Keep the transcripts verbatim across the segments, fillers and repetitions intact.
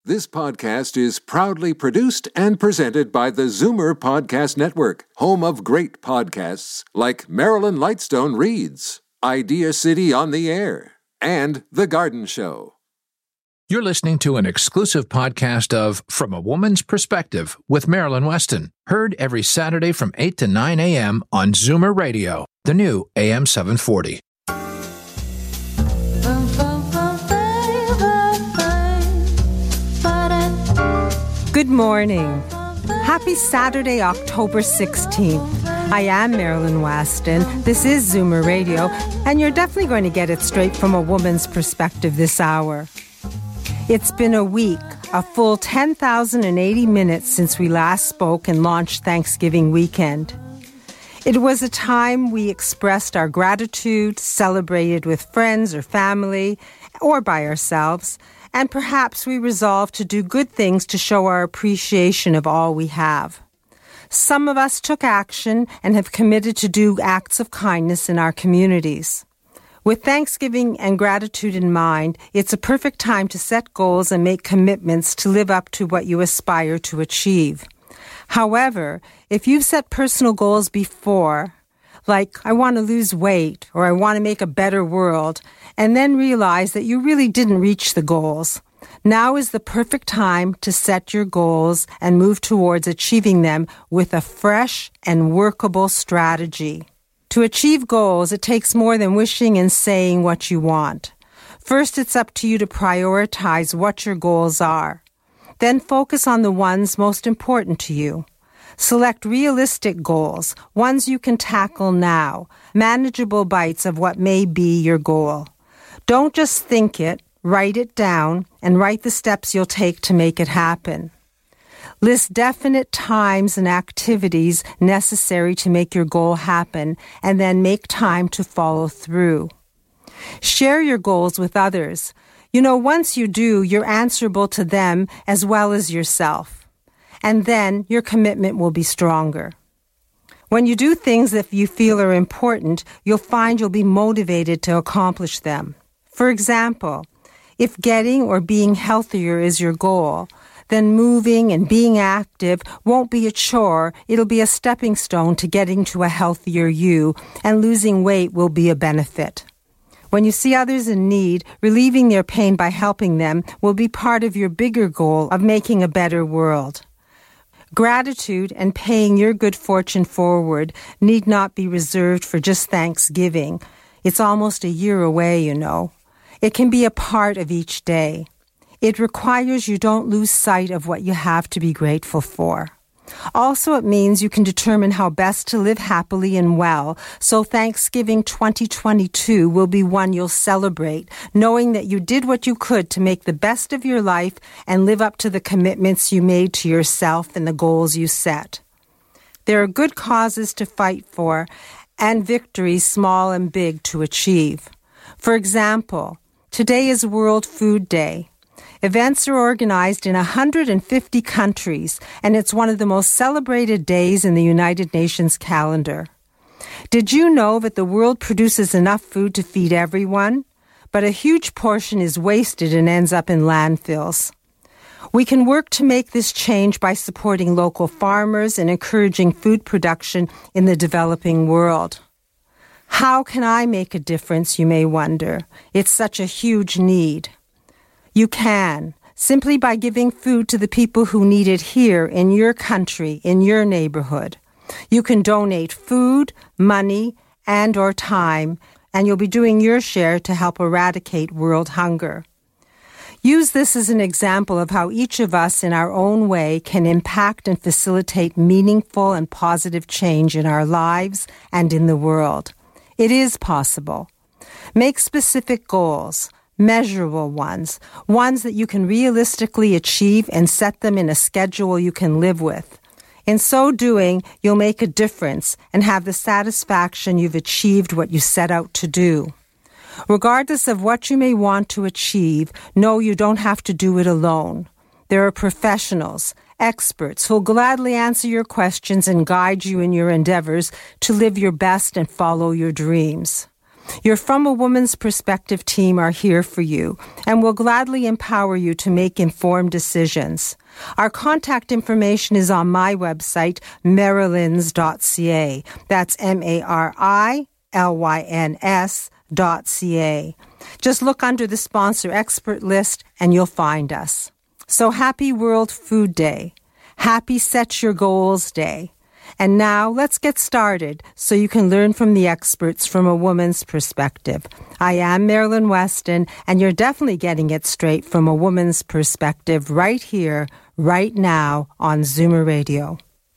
This podcast is proudly produced and presented by the Zoomer Podcast Network, home of great podcasts like Marilyn Lightstone Reads, Idea City on the Air, and The Garden Show. You're listening to an exclusive podcast of From a Woman's Perspective with Marilyn Weston, heard every Saturday from eight to nine a.m. on Zoomer Radio, the new A M seven forty. Good morning. Happy Saturday, October sixteenth. I am Marilyn Weston. This is Zoomer Radio, and you're definitely going to get it straight from a woman's perspective this hour. It's been a week, a full ten thousand eighty minutes since we last spoke and launched Thanksgiving weekend. It was a time we expressed our gratitude, celebrated with friends or family, or by ourselves, and perhaps we resolved to do good things to show our appreciation of all we have. Some of us took action and have committed to do acts of kindness in our communities. With Thanksgiving and gratitude in mind, it's a perfect time to set goals and make commitments to live up to what you aspire to achieve. However, if you've set personal goals before, like I want to lose weight or I want to make a better world, and then realize that you really didn't reach the goals, now is the perfect time to set your goals and move towards achieving them with a fresh and workable strategy. To achieve goals, it takes more than wishing and saying what you want. First, it's up to you to prioritize what your goals are. Then focus on the ones most important to you. Select realistic goals, ones you can tackle now, manageable bites of what may be your goal. Don't just think it, write it down, and write the steps you'll take to make it happen. List definite times and activities necessary to make your goal happen, and then make time to follow through. Share your goals with others. You know, once you do, you're answerable to them as well as yourself. And then your commitment will be stronger. When you do things that you feel are important, you'll find you'll be motivated to accomplish them. For example, if getting or being healthier is your goal, then moving and being active won't be a chore, it'll be a stepping stone to getting to a healthier you, and losing weight will be a benefit. When you see others in need, relieving their pain by helping them will be part of your bigger goal of making a better world. Gratitude and paying your good fortune forward need not be reserved for just Thanksgiving. It's almost a year away, you know. It can be a part of each day. It requires you don't lose sight of what you have to be grateful for. Also, it means you can determine how best to live happily and well, so Thanksgiving twenty twenty-two will be one you'll celebrate, knowing that you did what you could to make the best of your life and live up to the commitments you made to yourself and the goals you set. There are good causes to fight for and victories, small and big, to achieve. For example, today is World Food Day. Events are organized in one hundred fifty countries, and it's one of the most celebrated days in the United Nations calendar. Did you know that the world produces enough food to feed everyone? But a huge portion is wasted and ends up in landfills. We can work to make this change by supporting local farmers and encouraging food production in the developing world. How can I make a difference, you may wonder? It's such a huge need. You can, simply by giving food to the people who need it here in your country, in your neighborhood. You can donate food, money, and or time, and you'll be doing your share to help eradicate world hunger. Use this as an example of how each of us in our own way can impact and facilitate meaningful and positive change in our lives and in the world. It is possible. Make specific goals. Measurable ones, ones that you can realistically achieve, and set them in a schedule you can live with. In so doing, you'll make a difference and have the satisfaction you've achieved what you set out to do. Regardless of what you may want to achieve, know you don't have to do it alone. There are professionals, experts who'll gladly answer your questions and guide you in your endeavors to live your best and follow your dreams. Your From a Woman's Perspective team are here for you and will gladly empower you to make informed decisions. Our contact information is on my website, marilyns dot c a. That's M A R I L Y N S dot C A. Just look under the sponsor expert list and you'll find us. So happy World Food Day. Happy Set Your Goals Day. And now let's get started so you can learn from the experts from a woman's perspective. I am Marilyn Weston, and you're definitely getting it straight from a woman's perspective right here, right now on Zoomer Radio.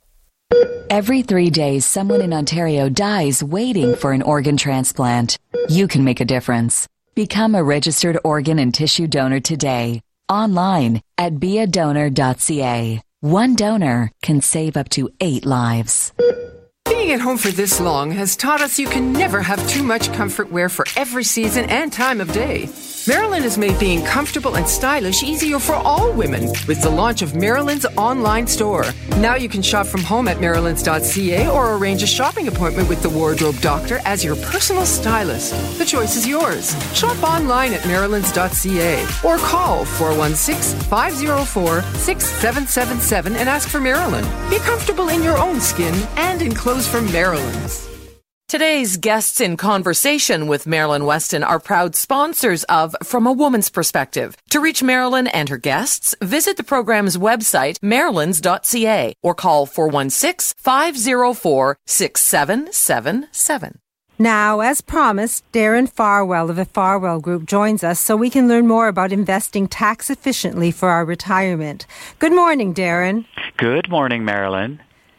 Every three days, someone in Ontario dies waiting for an organ transplant. You can make a difference. Become a registered organ and tissue donor today. Online at be a donor dot c a. One donor can save up to eight lives. Being at home for this long has taught us you can never have too much comfort wear for every season and time of day. Marilyn has made being comfortable and stylish easier for all women with the launch of Marilyn's online store. Now you can shop from home at marilyns dot c a or arrange a shopping appointment with the wardrobe doctor as your personal stylist. The choice is yours. Shop online at marilyns dot c a or call four one six, five zero four, six seven seven seven and ask for Marilyn. Be comfortable in your own skin and in clothes from Marilyn's. Today's guests in conversation with Marilyn Weston are proud sponsors of From a Woman's Perspective. To reach Marilyn and her guests, visit the program's website, marilyns dot c a, or call four one six, five zero four, six seven seven seven. Now, as promised, Darren Farwell of the Farwell Group joins us so we can learn more about investing tax efficiently for our retirement. Good morning, Darren. Good morning, Marilyn.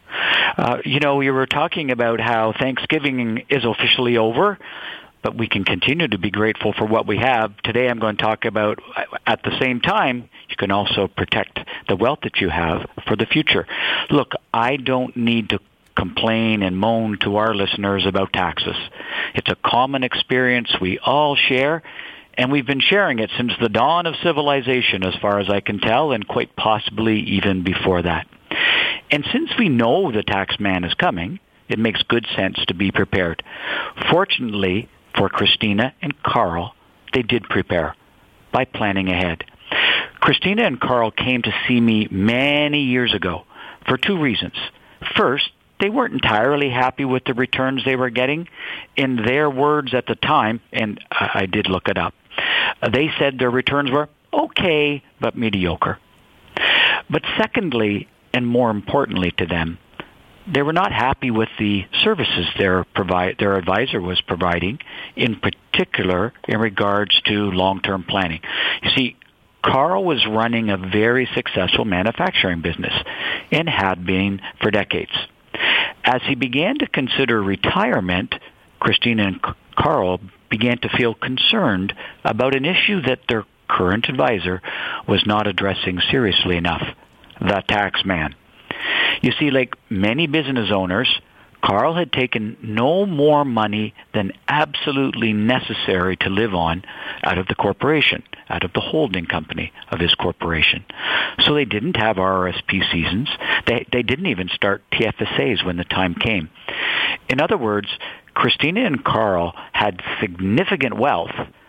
Uh, you know, we were talking about how Thanksgiving is officially over, but we can continue to be grateful for what we have. Today I'm going to talk about, at the same time, you can also protect the wealth that you have for the future. Look, I don't need to complain and moan to our listeners about taxes. It's a common experience we all share, and we've been sharing it since the dawn of civilization, as far as I can tell, and quite possibly even before that. And since we know the tax man is coming, it makes good sense to be prepared. Fortunately for Christina and Carl, they did prepare by planning ahead. Christina and Carl came to see me many years ago for two reasons. First, they weren't entirely happy with the returns they were getting. In their words at the time, and I did look it up, they said their returns were okay, but mediocre. But secondly, and more importantly to them, they were not happy with the services their provi- their advisor was providing, in particular in regards to long-term planning. You see, Carl was running a very successful manufacturing business and had been for decades. As he began to consider retirement, Christina and Carl began to feel concerned about an issue that their current advisor was not addressing seriously enough: the tax man. You see, like many business owners, Carl had taken no more money than absolutely necessary to live on out of the corporation, out of the holding company of his corporation. So they didn't have R R S P seasons. They, they didn't even start T F S As when the time came. In other words, Christina and Carl had significant wealth,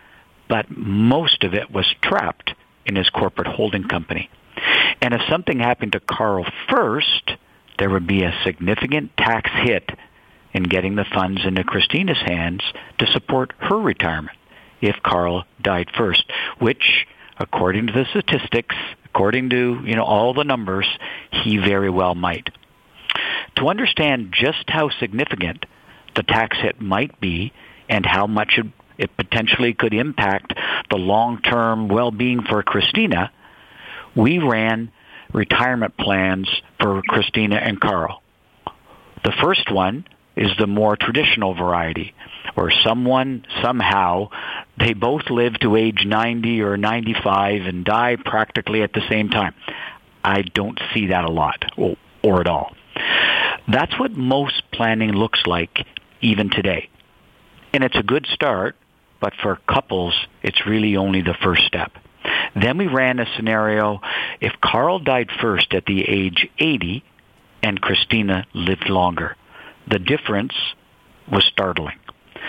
but most of it was trapped in his corporate holding company. And if something happened to Carl first, there would be a significant tax hit in getting the funds into Christina's hands to support her retirement if Carl died first, which, according to the statistics, according to, you know, all the numbers, he very well might. To understand just how significant the tax hit might be and how much it, it potentially could impact the long-term well-being for Christina, we ran retirement plans for Christina and Carl. The first one is the more traditional variety, where someone, somehow, they both live to age ninety or ninety-five and die practically at the same time. I don't see that a lot, or, or at all. That's what most planning looks like even today. And it's a good start, but for couples, it's really only the first step. Then we ran a scenario if Carl died first at the age eighty and Christina lived longer. The difference was startling.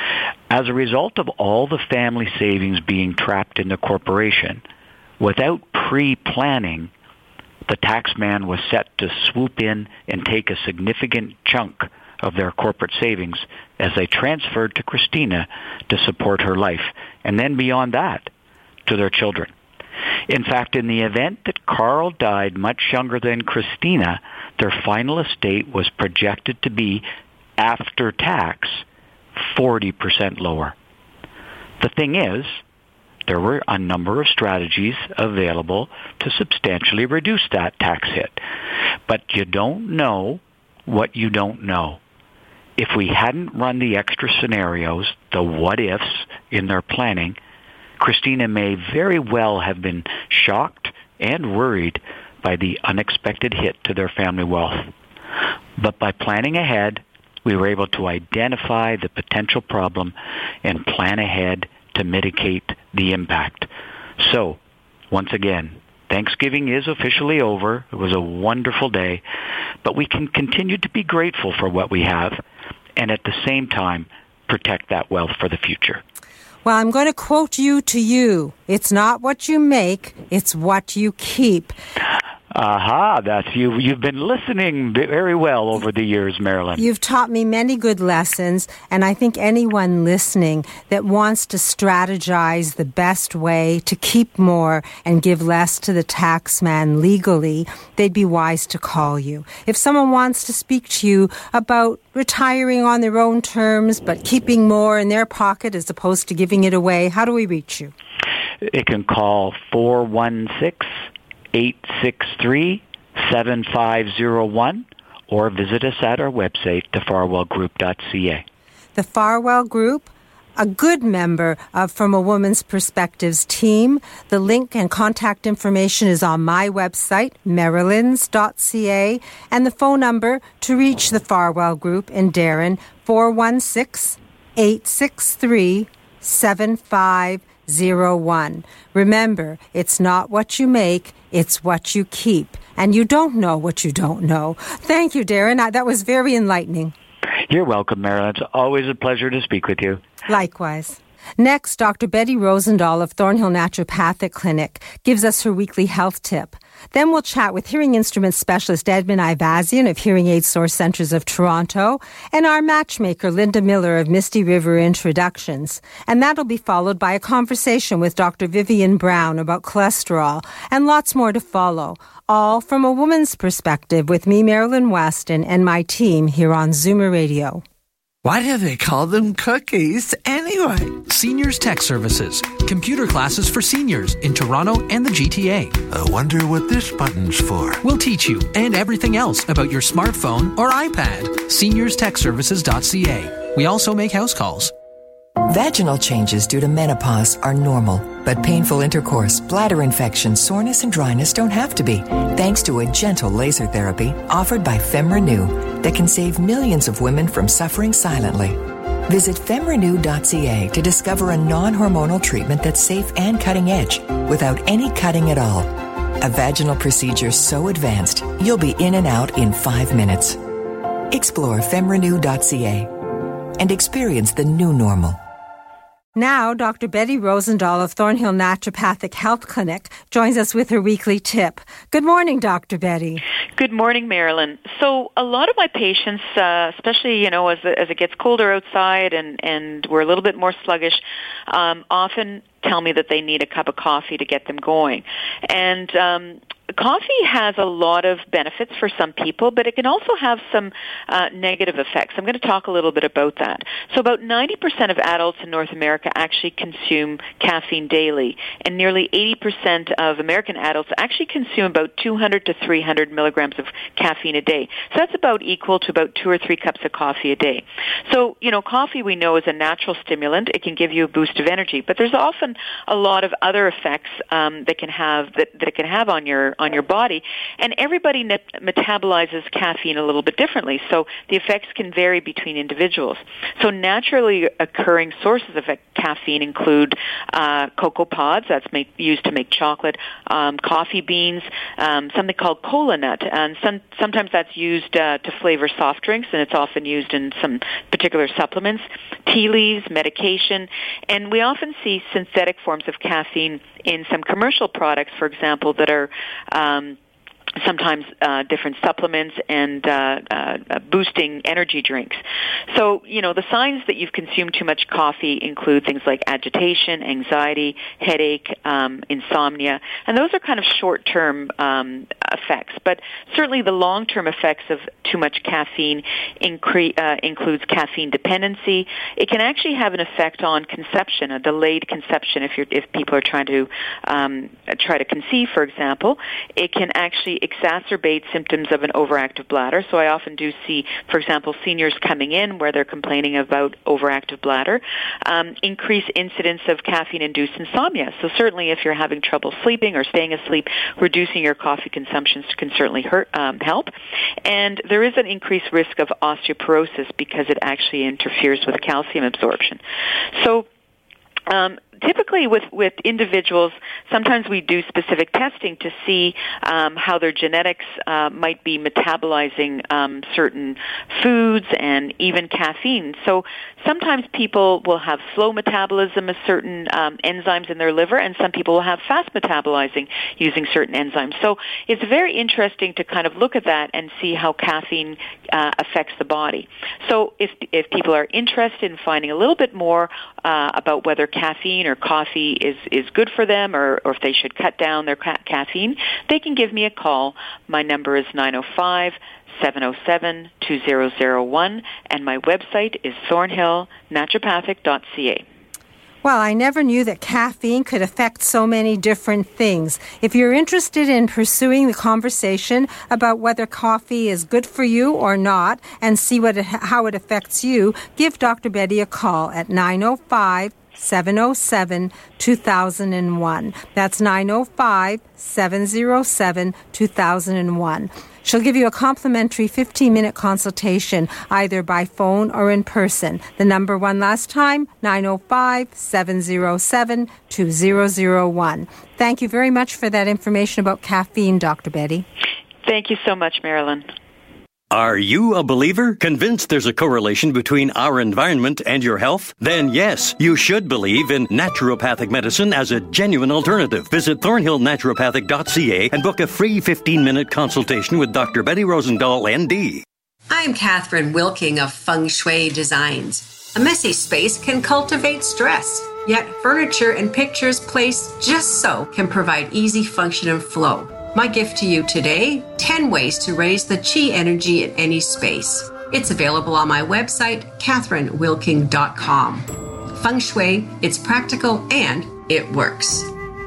As a result of all the family savings being trapped in the corporation, without pre-planning, the taxman was set to swoop in and take a significant chunk of their corporate savings as they transferred to Christina to support her life, and then beyond that, to their children. In fact, in the event that Carl died much younger than Christina, their final estate was projected to be, after tax, forty percent lower. The thing is, there were a number of strategies available to substantially reduce that tax hit. But you don't know what you don't know. If we hadn't run the extra scenarios, the what-ifs, in their planning, Christina may very well have been shocked and worried by the unexpected hit to their family wealth. But by planning ahead, we were able to identify the potential problem and plan ahead to mitigate the impact. So, once again, Thanksgiving is officially over. It was a wonderful day, but we can continue to be grateful for what we have and at the same time protect that wealth for the future. Well, I'm going to quote you to you. It's not what you make, it's what you keep. Aha, that's you. You've been listening very well over the years, Marilyn. You've taught me many good lessons, and I think anyone listening that wants to strategize the best way to keep more and give less to the taxman legally, they'd be wise to call you. If someone wants to speak to you about retiring on their own terms but keeping more in their pocket as opposed to giving it away, how do we reach you? It can call four one six, eight six three, seven five zero one or visit us at our website, the farwell group dot c a. The Farwell Group, a good member of From a Woman's Perspectives team. The link and contact information is on my website, marilyns dot c a, and the phone number to reach the Farwell Group in Darren, four one six, eight six three, seven five zero one. Remember, it's not what you make, it's what you keep. And you don't know what you don't know. Thank you, Darren. That was very enlightening. You're welcome, Marilyn. It's always a pleasure to speak with you. Likewise. Next, Doctor Betty Rosendahl of Thornhill Naturopathic Clinic gives us her weekly health tip. Then we'll chat with hearing instrument specialist Edmund Ivazian of Hearing Aid Source Centres of Toronto and our matchmaker Linda Miller of Misty River Introductions. And that'll be followed by a conversation with Doctor Vivian Brown about cholesterol and lots more to follow. All from a woman's perspective with me, Marilyn Weston, and my team here on Zoomer Radio. Why do they call them cookies anyway? Seniors Tech Services. Computer classes for seniors in Toronto and the G T A. I wonder what this button's for. We'll teach you and everything else about your smartphone or iPad. seniors tech services dot c a. We also make house calls. Vaginal changes due to menopause are normal, but painful intercourse, bladder infection, soreness, and dryness don't have to be, thanks to a gentle laser therapy offered by FemRenew that can save millions of women from suffering silently. Visit femrenew dot c a to discover a non-hormonal treatment that's safe and cutting edge without any cutting at all. A vaginal procedure so advanced, you'll be in and out in five minutes. Explore femrenew dot c a and experience the new normal. Now, Doctor Betty Rosendahl of Thornhill Naturopathic Health Clinic joins us with her weekly tip. Good morning, Doctor Betty. Good morning, Marilyn. So a lot of my patients, uh, especially, you know, as, as it gets colder outside and, and we're a little bit more sluggish, um, often tell me that they need a cup of coffee to get them going. And um, coffee has a lot of benefits for some people, but it can also have some uh, negative effects. I'm going to talk a little bit about that. So about ninety percent of adults in North America actually consume caffeine daily, and nearly eighty percent of American adults actually consume about two hundred to three hundred milligrams of caffeine a day. So that's about equal to about two or three cups of coffee a day. So, you know, coffee we know is a natural stimulant. It can give you a boost of energy, but there's often a lot of other effects um, that can have that, that it can have on your on your body. And everybody ne- metabolizes caffeine a little bit differently, so the effects can vary between individuals. So naturally occurring sources of caffeine include uh, cocoa pods, that's make, used to make chocolate, um, coffee beans, um, something called cola nut, and some, sometimes that's used uh, to flavor soft drinks, and it's often used in some particular supplements, tea leaves, medication, and we often see synthetic forms of caffeine in some commercial products, for example, that are um, sometimes uh, different supplements and uh, uh, boosting energy drinks. So, you know, the signs that you've consumed too much coffee include things like agitation, anxiety, headache, um, insomnia, and those are kind of short-term um, effects. But certainly the long-term effects of too much caffeine incre- uh, includes caffeine dependency. It can actually have an effect on conception, a delayed conception. If you're, if people are trying to um, try to conceive, for example, it can actually exacerbate symptoms of an overactive bladder. So I often do see, for example, seniors coming in where they're complaining about overactive bladder, um, increase incidence of caffeine-induced insomnia. So certainly if you're having trouble sleeping or staying asleep, reducing your coffee consumption can certainly hurt, um, help. And there is an increased risk of osteoporosis because it actually interferes with calcium absorption. So Um, typically with, with individuals, sometimes we do specific testing to see um, how their genetics uh, might be metabolizing um, certain foods and even caffeine. So sometimes people will have slow metabolism of certain um, enzymes in their liver, and some people will have fast metabolizing using certain enzymes. So it's very interesting to kind of look at that and see how caffeine uh, affects the body. So if if people are interested in finding a little bit more uh, about whether caffeine or coffee is, is good for them, or, or if they should cut down their ca- caffeine, they can give me a call. My number is nine oh five, seven oh seven, two oh oh one, and my website is thornhill naturopathic dot c a. Well, I never knew that caffeine could affect so many different things. If you're interested in pursuing the conversation about whether coffee is good for you or not and see what it, how it affects you, give Doctor Betty a call at nine oh five, seven oh seven, two thousand one. That's nine oh five, seven oh seven, two thousand one. She'll give you a complimentary fifteen-minute consultation either by phone or in person. The number one last time, nine oh five, seven oh seven, two oh oh one. Thank you very much for that information about caffeine, Doctor Betty. Thank you so much, Marilyn. Are you a believer? Convinced there's a correlation between our environment and your health? Then yes, you should believe in naturopathic medicine as a genuine alternative. Visit thornhill naturopathic dot c a and book a free fifteen-minute consultation with Doctor Betty Rosendahl, N D. I'm Catherine Wilking of Feng Shui Designs. A messy space can cultivate stress, yet furniture and pictures placed just so can provide easy function and flow. My gift to you today, ten ways to raise the chi energy in any space. It's available on my website, catherine wilking dot com. Feng Shui, it's practical and it works.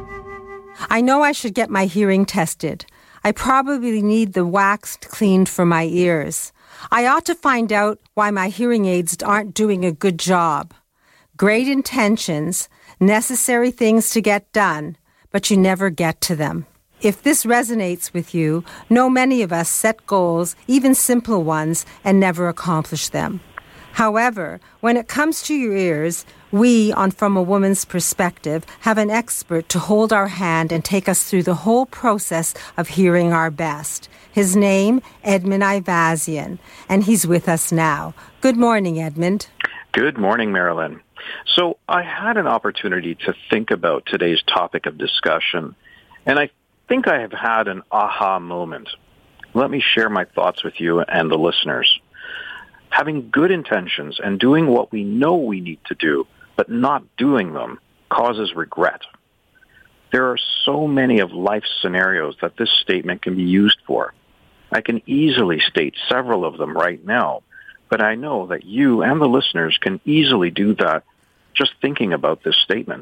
I know I should get my hearing tested. I probably need the wax cleaned for my ears. I ought to find out why my hearing aids aren't doing a good job. Great intentions, necessary things to get done, but you never get to them. If this resonates with you, know many of us set goals, even simple ones, and never accomplish them. However, when it comes to your ears, we, on From a Woman's Perspective, have an expert to hold our hand and take us through the whole process of hearing our best. His name, Edmund Ivazian, and he's with us now. Good morning, Edmund. Good morning, Marilyn. So I had an opportunity to think about today's topic of discussion, and I I think I have had an aha moment. Let me share my thoughts with you and the listeners. Having good intentions and doing what we know we need to do, but not doing them, causes regret. There are so many of life's scenarios that this statement can be used for. I can easily state several of them right now, but I know that you and the listeners can easily do that just thinking about this statement.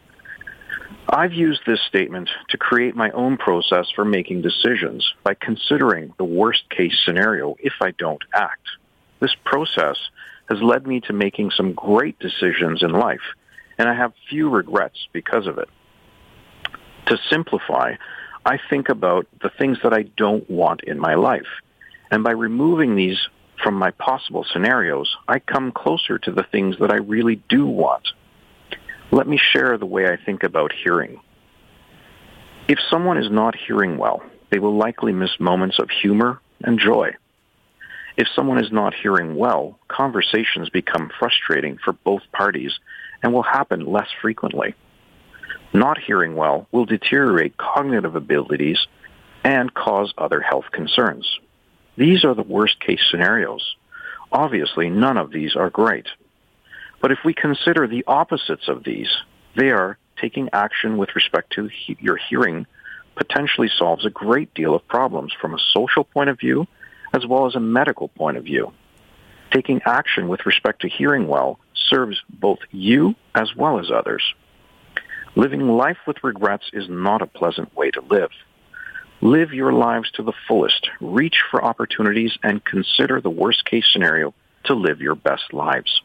I've used this statement to create my own process for making decisions by considering the worst-case scenario if I don't act. This process has led me to making some great decisions in life, and I have few regrets because of it. To simplify, I think about the things that I don't want in my life. And by removing these from my possible scenarios, I come closer to the things that I really do want. Let me share the way I think about hearing. If someone is not hearing well, they will likely miss moments of humor and joy. If someone is not hearing well, conversations become frustrating for both parties and will happen less frequently. Not hearing well will deteriorate cognitive abilities and cause other health concerns. These are the worst-case scenarios. Obviously, none of these are great. But if we consider the opposites of these, they are taking action with respect to he- your hearing potentially solves a great deal of problems from a social point of view as well as a medical point of view. Taking action with respect to hearing well serves both you as well as others. Living life with regrets is not a pleasant way to live. Live your lives to the fullest. Reach for opportunities and consider the worst-case scenario to live your best lives.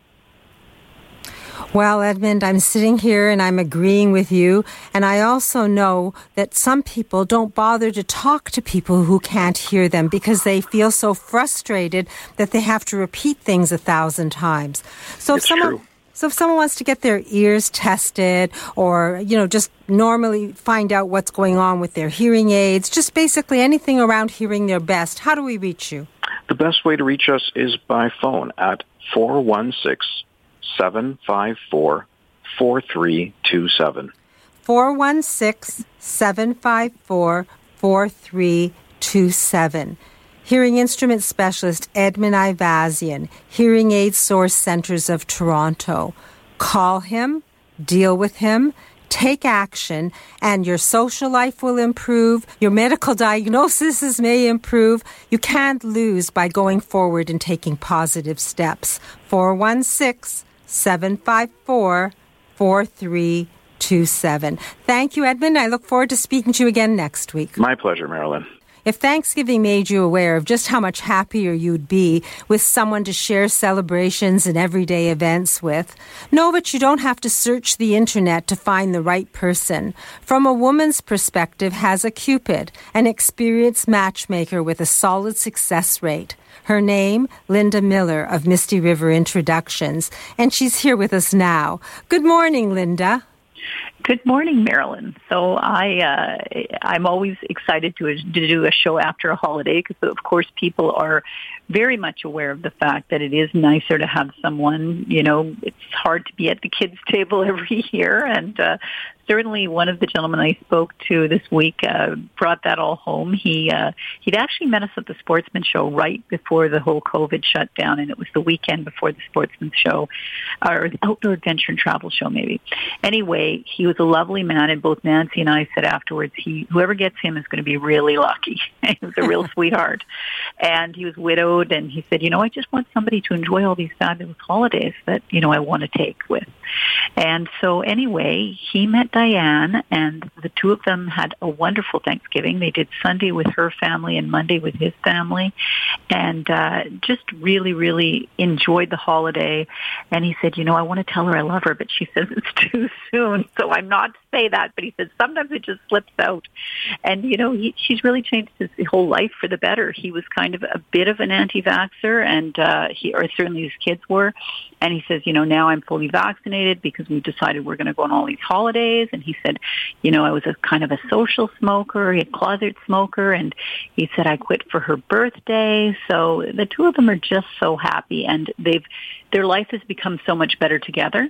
Well, Edmund, I'm sitting here and I'm agreeing with you. And I also know that some people don't bother to talk to people who can't hear them because they feel so frustrated that they have to repeat things a thousand times. So it's if someone... true. So if someone wants to get their ears tested or, you know, just normally find out what's going on with their hearing aids, just basically anything around hearing their best, how do we reach you? The best way to reach us is by phone at four one six, seven five four, four three two seven. four one six, seven five four, four three two seven. Hearing instrument specialist Edmund Ivazian, Hearing Aid Source Centers of Toronto. Call him, deal with him, take action, and your social life will improve. Your medical diagnoses may improve. You can't lose by going forward and taking positive steps. four one six, seven five four, four three two seven. Thank you, Edmund. I look forward to speaking to you again next week. My pleasure, Marilyn. If Thanksgiving made you aware of just how much happier you'd be with someone to share celebrations and everyday events with, know that you don't have to search the internet to find the right person. From a woman's perspective has a Cupid, an experienced matchmaker with a solid success rate. Her name, Linda Miller of Misty River Introductions, and she's here with us now. Good morning, Linda. Good morning, Marilyn. So I, uh, I'm always excited to, to do a show after a holiday because, of course, people are very much aware of the fact that it is nicer to have someone, you know, it's hard to be at the kids' table every year. And uh, certainly one of the gentlemen I spoke to this week uh, brought that all home. He, uh, he'd actually met us at the Sportsman Show right before the whole COVID shutdown, and it was the weekend before the Sportsman Show, or the Outdoor Adventure and Travel Show maybe. Anyway, he was a lovely man, and both Nancy and I said afterwards, he whoever gets him is going to be really lucky. He was a real sweetheart. And he was widowed, and he said, you know, I just want somebody to enjoy all these fabulous holidays that, you know, I want to take with. And so anyway, he met Diane, and the two of them had a wonderful Thanksgiving. They did Sunday with her family and Monday with his family, and uh, just really, really enjoyed the holiday. And he said, you know, I want to tell her I love her, but she says it's too soon. So I'm not to say that, but he said sometimes it just slips out. And, you know, he, she's really changed his whole life for the better. He was kind of a bit of an anti-vaxxer, and uh, he, or certainly his kids were. And he says, you know, now I'm fully vaccinated because we decided we're going to go on all these holidays. And he said, you know, I was a kind of a social smoker, a closet smoker. And he said, I quit for her birthday. So the two of them are just so happy, and they've, their life has become so much better together.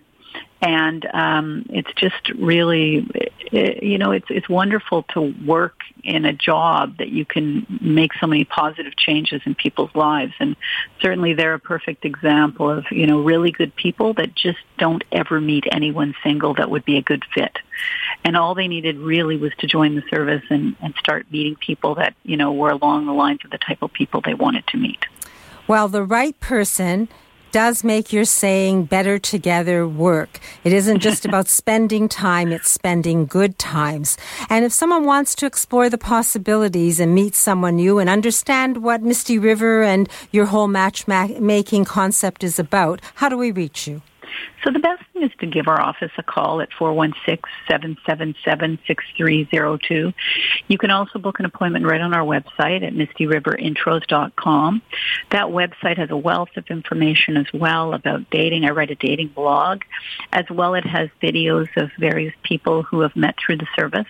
And um, it's just really, you know, it's it's wonderful to work in a job that you can make so many positive changes in people's lives. And certainly they're a perfect example of, you know, really good people that just don't ever meet anyone single that would be a good fit. And all they needed really was to join the service and, and start meeting people that, you know, were along the lines of the type of people they wanted to meet. Well, the right person does make your saying better together work. It isn't just about spending time, it's spending good times. And if someone wants to explore the possibilities and meet someone new and understand what Misty River and your whole matchmaking concept is about, how do we reach you? So the best thing is to give our office a call at four one six, seven seven seven, six three zero two. You can also book an appointment right on our website at misty river intros dot com. That website has a wealth of information as well about dating. I write a dating blog. As well, it has videos of various people who have met through the service.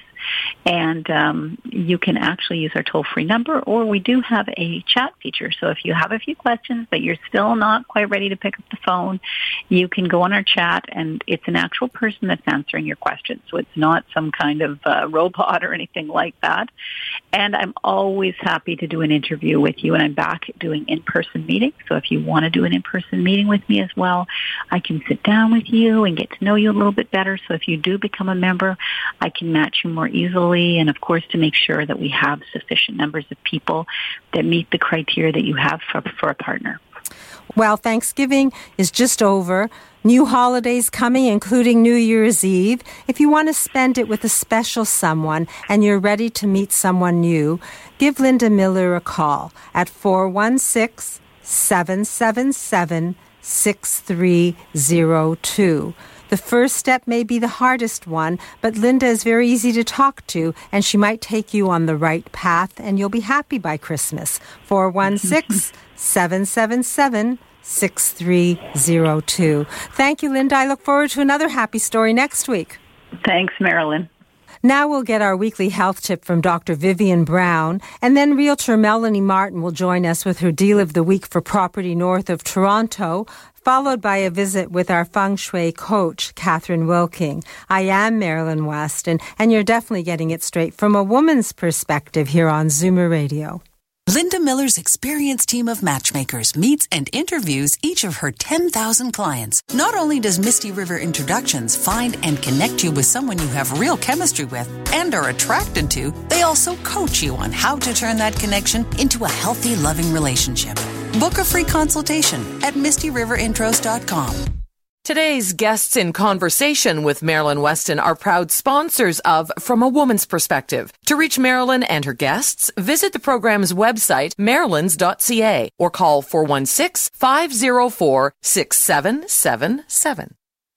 And um, you can actually use our toll-free number, or we do have a chat feature. So if you have a few questions, but you're still not quite ready to pick up the phone, you can go on our chat, and it's an actual person that's answering your questions. So it's not some kind of uh, robot or anything like that. And I'm always happy to do an interview with you, and I'm back doing in-person meetings. So if you want to do an in-person meeting with me as well, I can sit down with you and get to know you a little bit better. So if you do become a member, I can match you more easily, and of course to make sure that we have sufficient numbers of people that meet the criteria that you have for, for a partner. Well, Thanksgiving is just over. New holidays coming, including New Year's Eve. If you want to spend it with a special someone and you're ready to meet someone new, give Linda Miller a call at four one six, seven seven seven, six three zero two. The first step may be the hardest one, but Linda is very easy to talk to, and she might take you on the right path, and you'll be happy by Christmas. four one six, seven seven seven, six three zero two. Thank you, Linda. I look forward to another happy story next week. Thanks, Marilyn. Now we'll get our weekly health tip from Doctor Vivian Brown, and then Realtor Melanie Martin will join us with her Deal of the Week for property north of Toronto, followed by a visit with our feng shui coach, Catherine Wilking. I am Marilyn Weston, and you're definitely getting it straight from a woman's perspective here on Zoomer Radio. Linda Miller's experienced team of matchmakers meets and interviews each of her ten thousand clients. Not only does Misty River Introductions find and connect you with someone you have real chemistry with and are attracted to, they also coach you on how to turn that connection into a healthy, loving relationship. Book a free consultation at misty river intros dot com. Today's guests in conversation with Marilyn Weston are proud sponsors of From a Woman's Perspective. To reach Marilyn and her guests, visit the program's website, marilyns dot c a, or call four one six, five zero four, six seven seven seven.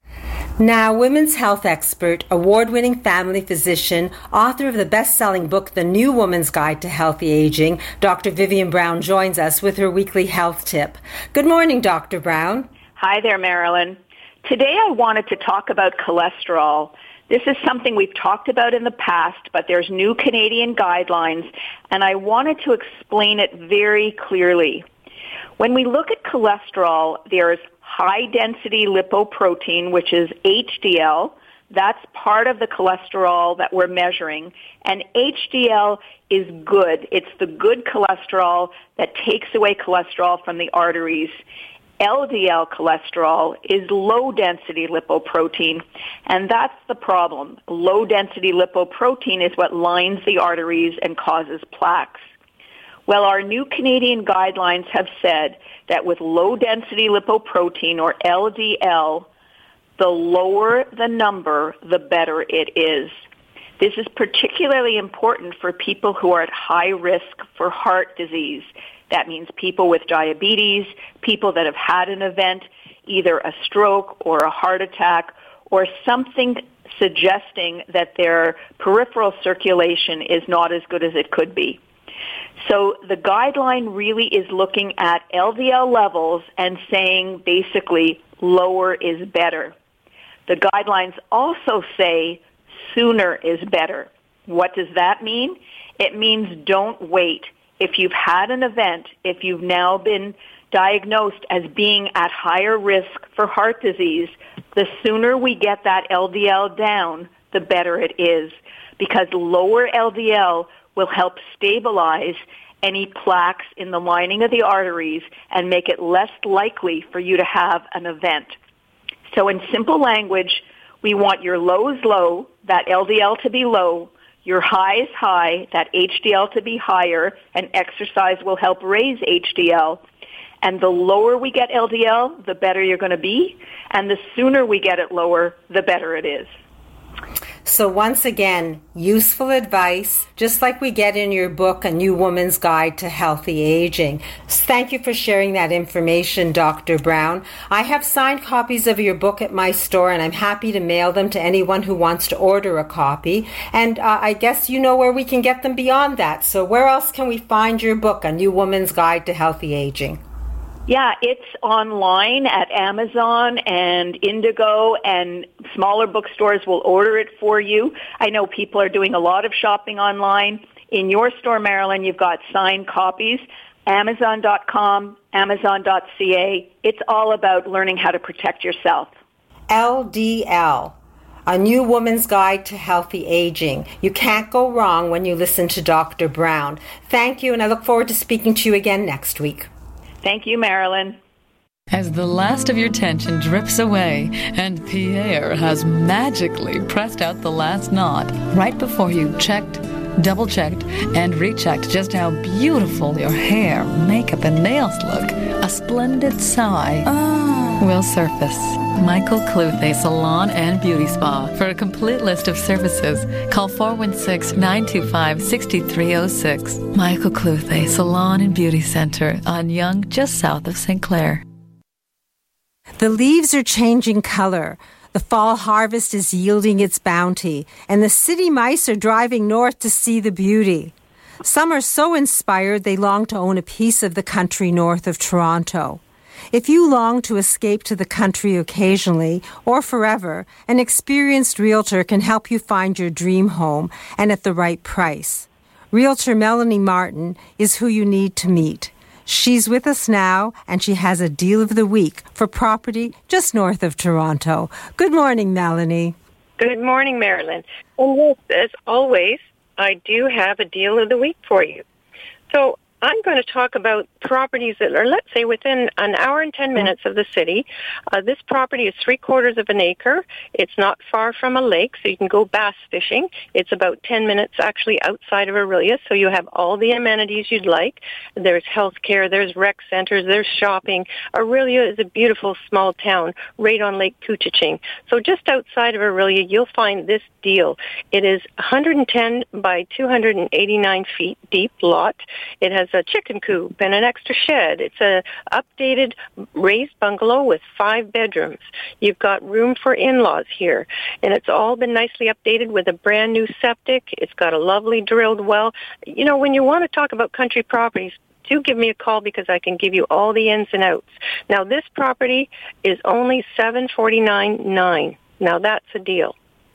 Now, women's health expert, award-winning family physician, author of the best-selling book, The New Woman's Guide to Healthy Aging, Doctor Vivian Brown joins us with her weekly health tip. Good morning, Doctor Brown. Hi there, Marilyn. Today I wanted to talk about cholesterol. This is something we've talked about in the past, but there's new Canadian guidelines, and I wanted to explain it very clearly. When we look at cholesterol, there's high-density lipoprotein, which is H D L. That's part of the cholesterol that we're measuring. And H D L is good. It's the good cholesterol that takes away cholesterol from the arteries. L D L cholesterol is low-density lipoprotein, and that's the problem. Low-density lipoprotein is what lines the arteries and causes plaques. Well, our new Canadian guidelines have said that with low-density lipoprotein, or L D L, the lower the number, the better it is. This is particularly important for people who are at high risk for heart disease. That means people with diabetes, people that have had an event, either a stroke or a heart attack, or something suggesting that their peripheral circulation is not as good as it could be. So the guideline really is looking at L D L levels and saying basically lower is better. The guidelines also say sooner is better. What does that mean? It means don't wait. If you've had an event, if you've now been diagnosed as being at higher risk for heart disease, the sooner we get that L D L down, the better it is, because lower L D L will help stabilize any plaques in the lining of the arteries and make it less likely for you to have an event. So in simple language, we want your lows low, that L D L to be low, your highs high, that H D L to be higher, and exercise will help raise H D L. And the lower we get L D L, the better you're going to be, and the sooner we get it lower, the better it is. So once again, useful advice, just like we get in your book, A New Woman's Guide to Healthy Aging. Thank you for sharing that information, Doctor Brown. I have signed copies of your book at my store, and I'm happy to mail them to anyone who wants to order a copy. And uh, I guess you know where we can get them beyond that. So where else can we find your book, A New Woman's Guide to Healthy Aging? Yeah, it's online at Amazon and Indigo, and smaller bookstores will order it for you. I know people are doing a lot of shopping online. In your store, Marilyn, you've got signed copies, Amazon dot com, Amazon dot C A. It's all about learning how to protect yourself. L D L, A New Woman's Guide to Healthy Aging. You can't go wrong when you listen to Doctor Brown. Thank you, and I look forward to speaking to you again next week. Thank you, Marilyn. As the last of your tension drips away and Pierre has magically pressed out the last knot right before you checked, double-checked, and rechecked just how beautiful your hair, makeup, and nails look, a splendid sigh oh. will surface. Michael Cluthe Salon and Beauty Spa. For a complete list of services, call four one six, nine two five, six three zero six. Michael Cluthe Salon and Beauty Center on Yonge, just south of Saint Clair. The leaves are changing color. The fall harvest is yielding its bounty, and the city mice are driving north to see the beauty. Some are so inspired they long to own a piece of the country north of Toronto. If you long to escape to the country occasionally or forever, an experienced realtor can help you find your dream home and at the right price. Realtor Melanie Martin is who you need to meet. She's with us now, and she has a deal of the week for property just north of Toronto. Good morning, Melanie. Good morning, Marilyn. And yes, as always, I do have a deal of the week for you. So I'm going to talk about properties that are, let's say, within an hour and ten minutes of the city. Uh, this property is three quarters of an acre. It's not far from a lake, so you can go bass fishing. It's about ten minutes actually outside of Orillia, so you have all the amenities you'd like. There's health care, there's rec centers, there's shopping. Orillia is a beautiful small town right on Lake Couchiching. So just outside of Orillia, you'll find this deal. It is one hundred ten by two hundred eighty-nine feet deep lot. It has a chicken coop and an extra shed. It's a updated raised bungalow with five bedrooms. You've got room for in-laws here, and it's all been nicely updated with a brand new septic. It's got a lovely drilled well. You know, when you want to talk about country properties, do give me a call because I can give you all the ins and outs. Now, this property is only seven forty-nine nine. Now, that's a deal.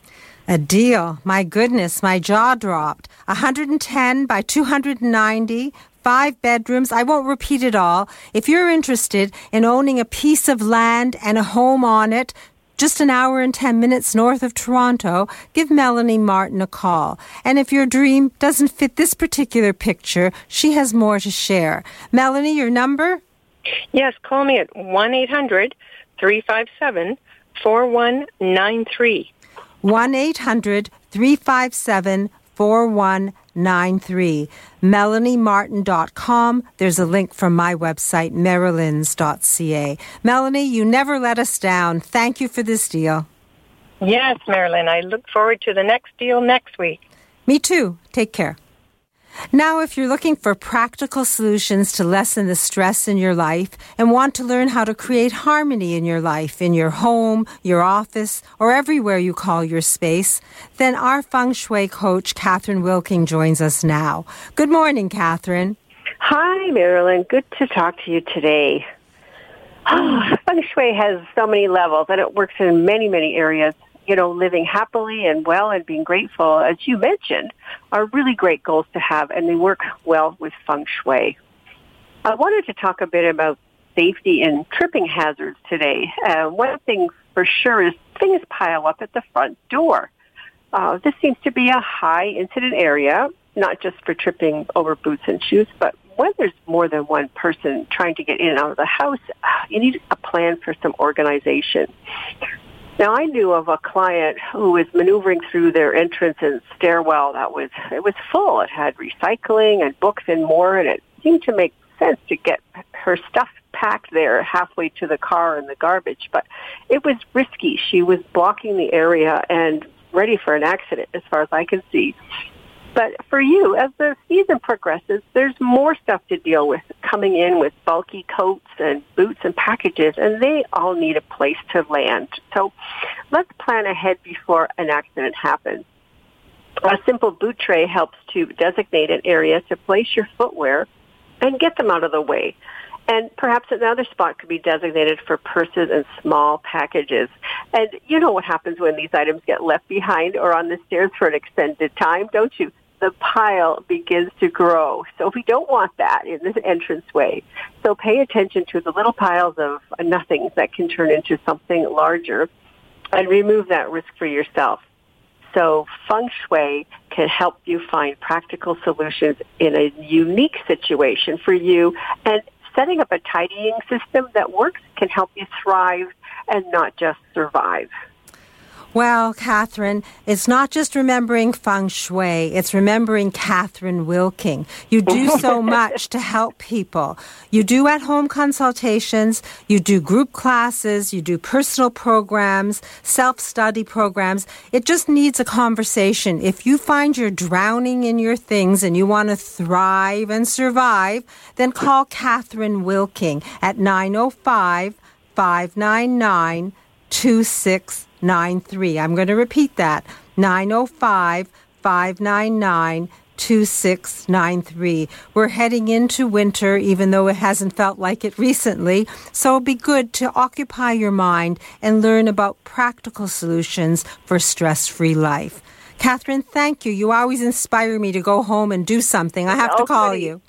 A deal. My goodness, my jaw dropped. one hundred ten by two hundred ninety, five bedrooms. I won't repeat it all. If you're interested in owning a piece of land and a home on it, just an hour and ten minutes north of Toronto, give Melanie Martin a call. And if your dream doesn't fit this particular picture, she has more to share. Melanie, your number? Yes, call me at one eight hundred, three five seven, four one nine three. one eight hundred, three five seven, four one nine three. melanie martin dot com. There's a link from my website, marilyns dot c a. Melanie, you never let us down. Thank you for this deal. Yes, Marilyn. I look forward to the next deal next week. Me too. Take care. Now, if you're looking for practical solutions to lessen the stress in your life and want to learn how to create harmony in your life, in your home, your office, or everywhere you call your space, then our feng shui coach, Catherine Wilking, joins us now. Good morning, Catherine. Hi, Marilyn. Good to talk to you today. Oh, feng shui has so many levels, and it works in many, many areas. You know, living happily and well and being grateful, as you mentioned, are really great goals to have, and they work well with feng shui. I wanted to talk a bit about safety and tripping hazards today. Uh, one thing for sure is things pile up at the front door. Uh, this seems to be a high incident area, not just for tripping over boots and shoes, but when there's more than one person trying to get in and out of the house, you need a plan for some organization. Now, I knew of a client who was maneuvering through their entrance and stairwell that was, it was full. It had recycling and books and more, and it seemed to make sense to get her stuff packed there halfway to the car and the garbage, but it was risky. She was blocking the area, and ready for an accident as far as I can see. But for you, as the season progresses, there's more stuff to deal with coming in with bulky coats and boots and packages, and they all need a place to land. So let's plan ahead before an accident happens. A simple boot tray helps to designate an area to place your footwear and get them out of the way. And perhaps another spot could be designated for purses and small packages. And you know what happens when these items get left behind or on the stairs for an extended time, don't you? The pile begins to grow. So we don't want that in this entranceway. So pay attention to the little piles of nothings that can turn into something larger and remove that risk for yourself. So feng shui can help you find practical solutions in a unique situation for you, and setting up a tidying system that works can help you thrive and not just survive. Well, Catherine, it's not just remembering feng shui, it's remembering Catherine Wilking. You do so much to help people. You do at-home consultations, you do group classes, you do personal programs, self-study programs. It just needs a conversation. If you find you're drowning in your things and you want to thrive and survive, then call Catherine Wilking at nine oh five, five nine nine, two six nine three. I'm going to repeat that. nine oh five, five nine nine, two six nine three. We're heading into winter, even though it hasn't felt like it recently. So it'll be good to occupy your mind and learn about practical solutions for stress-free life. Catherine, thank you. You always inspire me to go home and do something. I have to call you.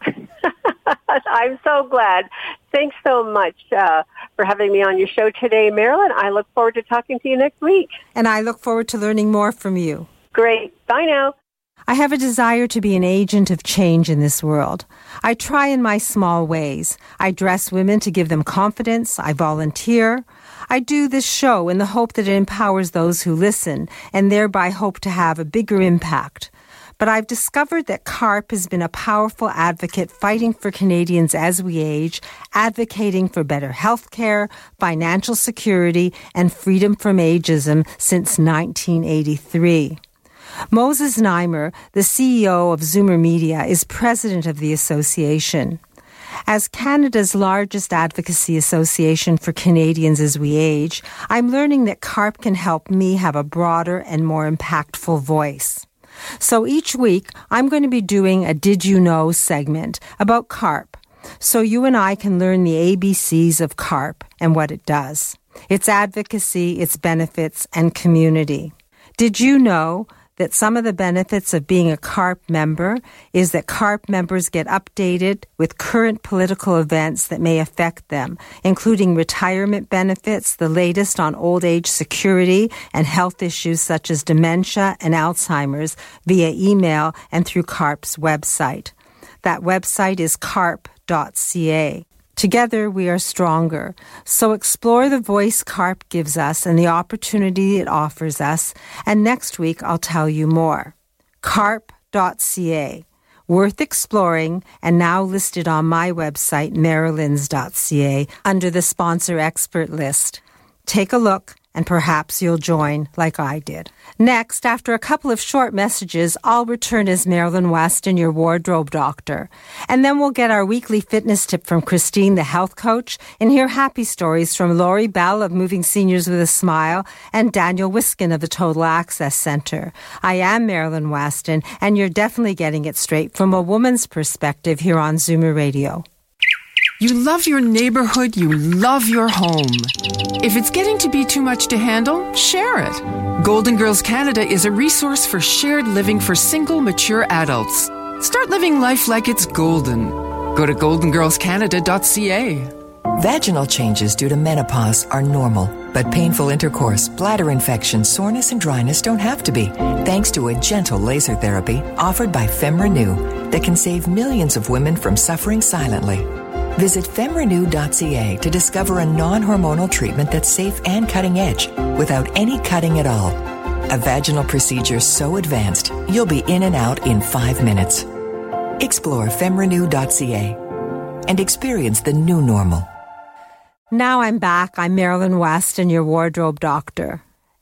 I'm so glad. Thanks so much uh, for having me on your show today, Marilyn. I look forward to talking to you next week. And I look forward to learning more from you. Great. Bye now. I have a desire to be an agent of change in this world. I try in my small ways. I dress women to give them confidence. I volunteer. I do this show in the hope that it empowers those who listen and thereby hope to have a bigger impact. But I've discovered that CARP has been a powerful advocate fighting for Canadians as we age, advocating for better health care, financial security, and freedom from ageism since nineteen eighty-three. Moses Neimer, the C E O of Zoomer Media, is president of the association. As Canada's largest advocacy association for Canadians as we age, I'm learning that CARP can help me have a broader and more impactful voice. So each week, I'm going to be doing a Did You Know segment about CARP, so you and I can learn the A B Cs of CARP and what it does, its advocacy, its benefits, and community. Did you know that some of the benefits of being a CARP member is that CARP members get updated with current political events that may affect them, including retirement benefits, the latest on old age security, and health issues such as dementia and Alzheimer's via email and through CARP's website. That website is carp dot c a. Together, we are stronger. So explore the voice CARP gives us and the opportunity it offers us. And next week, I'll tell you more. carp dot c a. Worth exploring and now listed on my website, marilyns dot c a, under the sponsor expert list. Take a look and perhaps you'll join like I did. Next, after a couple of short messages, I'll return as Marilyn Weston, your wardrobe doctor. And then we'll get our weekly fitness tip from Christine, the health coach, and hear happy stories from Lori Bell of Moving Seniors with a Smile and Daniel Wiskin of the Total Access Center. I am Marilyn Weston, and you're definitely getting it straight from a woman's perspective here on Zoomer Radio. You love your neighborhood, you love your home. If it's getting to be too much to handle, share it. Golden Girls Canada is a resource for shared living for single, mature adults. Start living life like it's golden. Go to golden girls canada dot c a. Vaginal changes due to menopause are normal, but painful intercourse, bladder infection, soreness, and dryness don't have to be, thanks to a gentle laser therapy offered by FemRenew that can save millions of women from suffering silently. Visit fem renew dot c a to discover a non-hormonal treatment that's safe and cutting-edge without any cutting at all. A vaginal procedure so advanced, you'll be in and out in five minutes. Explore fem renew dot c a and experience the new normal. Now I'm back. I'm Marilyn Weston, your wardrobe doctor.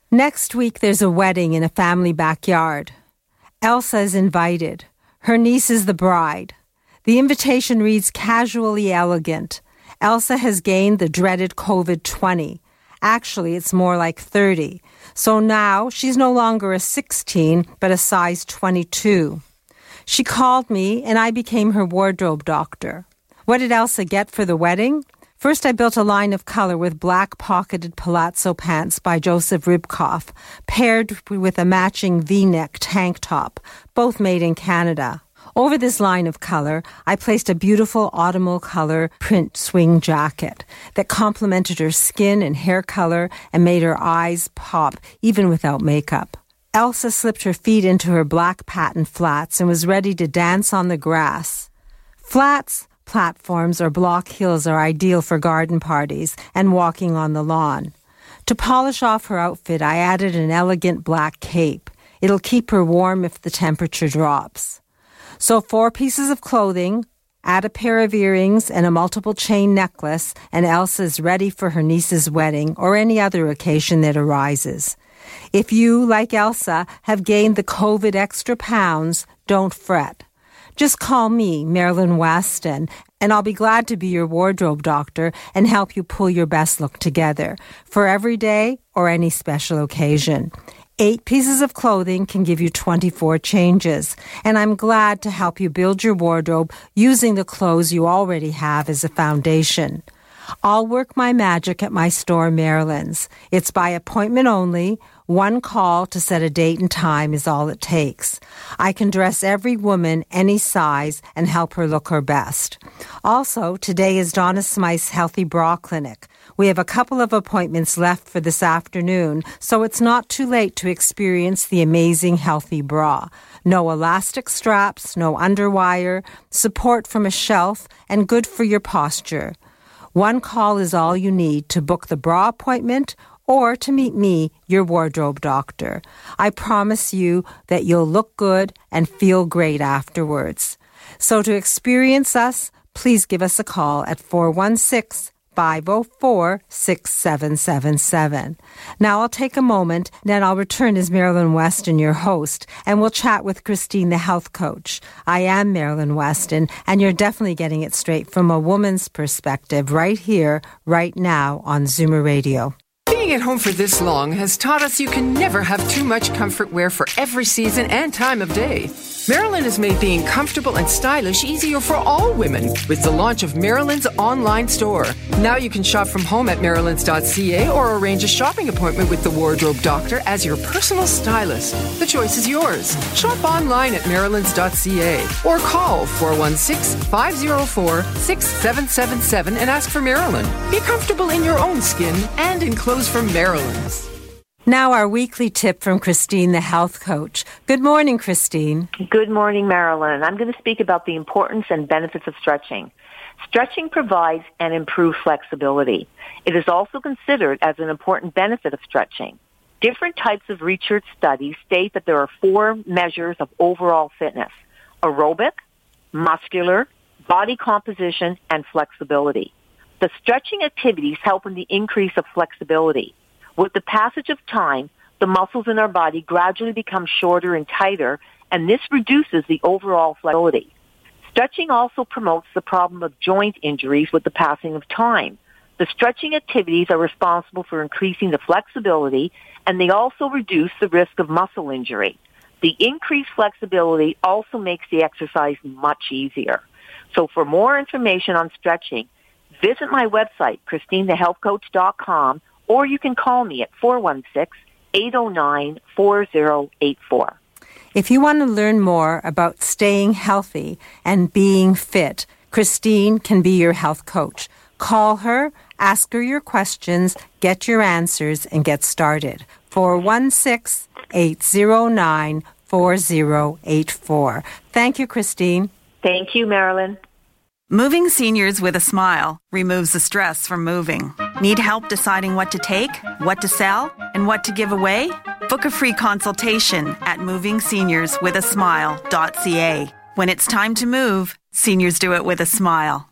Next week, there's a wedding in a family backyard. Elsa is invited. Her niece is the bride. The invitation reads casually elegant. Elsa has gained the dreaded covid twenty. Actually, it's more like thirty. So now she's no longer a sixteen, but a size twenty-two. She called me, and I became her wardrobe doctor. What did Elsa get for the wedding? First, I built a line of color with black-pocketed palazzo pants by Joseph Ribkoff, paired with a matching V-neck tank top, both made in Canada. Over this line of color, I placed a beautiful autumnal color print swing jacket that complemented her skin and hair color and made her eyes pop, even without makeup. Elsa slipped her feet into her black patent flats and was ready to dance on the grass. Flats, platforms, or block heels are ideal for garden parties and walking on the lawn. To polish off her outfit, I added an elegant black cape. It'll keep her warm if the temperature drops. So four pieces of clothing, add a pair of earrings and a multiple chain necklace, and Elsa's ready for her niece's wedding or any other occasion that arises. If you, like Elsa, have gained the COVID extra pounds, don't fret. Just call me, Marilyn Weston, and I'll be glad to be your wardrobe doctor and help you pull your best look together for every day or any special occasion. Eight pieces of clothing can give you twenty-four changes, and I'm glad to help you build your wardrobe using the clothes you already have as a foundation. I'll work my magic at my store, Marilyn's. It's by appointment only. One call to set a date and time is all it takes. I can dress every woman any size and help her look her best. Also, today is Donna Smythe's Healthy Bra Clinic. We have a couple of appointments left for this afternoon, so it's not too late to experience the amazing Healthy Bra. No elastic straps, no underwire, support from a shelf, and good for your posture. One call is all you need to book the bra appointment or to meet me, your wardrobe doctor. I promise you that you'll look good and feel great afterwards. So to experience us, please give us a call at four one six, five oh four, six seven seven seven. Now I'll take a moment, then I'll return as Marilyn Weston, your host, and we'll chat with Christine, the health coach. I am Marilyn Weston, and you're definitely getting it straight from a woman's perspective right here, right now on Zoomer Radio. Being at home for this long has taught us you can never have too much comfort wear for every season and time of day. Marilyn has made being comfortable and stylish easier for all women with the launch of Marilyn's online store. Now you can shop from home at marilyns dot c a or arrange a shopping appointment with the wardrobe doctor as your personal stylist. The choice is yours. Shop online at marilyns dot c a or call four one six, five oh four, six seven seven seven and ask for Marilyn. Be comfortable in your own skin and in clothes from Marilyn's. Now our weekly tip from Christine, the health coach. Good morning, Christine. Good morning, Marilyn. I'm going to speak about the importance and benefits of stretching. Stretching provides and improves flexibility. It is also considered as an important benefit of stretching. Different types of research studies state that there are four measures of overall fitness: aerobic, muscular, body composition, and flexibility. The stretching activities help in the increase of flexibility. With the passage of time, the muscles in our body gradually become shorter and tighter, and this reduces the overall flexibility. Stretching also promotes the problem of joint injuries with the passing of time. The stretching activities are responsible for increasing the flexibility, and they also reduce the risk of muscle injury. The increased flexibility also makes the exercise much easier. So for more information on stretching, visit my website, christine the health coach dot com, or you can call me at four one six, eight oh nine, four oh eight four. If you want to learn more about staying healthy and being fit, Christine can be your health coach. Call her, ask her your questions, get your answers, and get started. four one six, eight oh nine, four oh eight four. Thank you, Christine. Thank you, Marilyn. Moving seniors with a smile removes the stress from moving. Need help deciding what to take, what to sell, and what to give away? Book a free consultation at moving seniors with a smile dot c a. When it's time to move, seniors do it with a smile.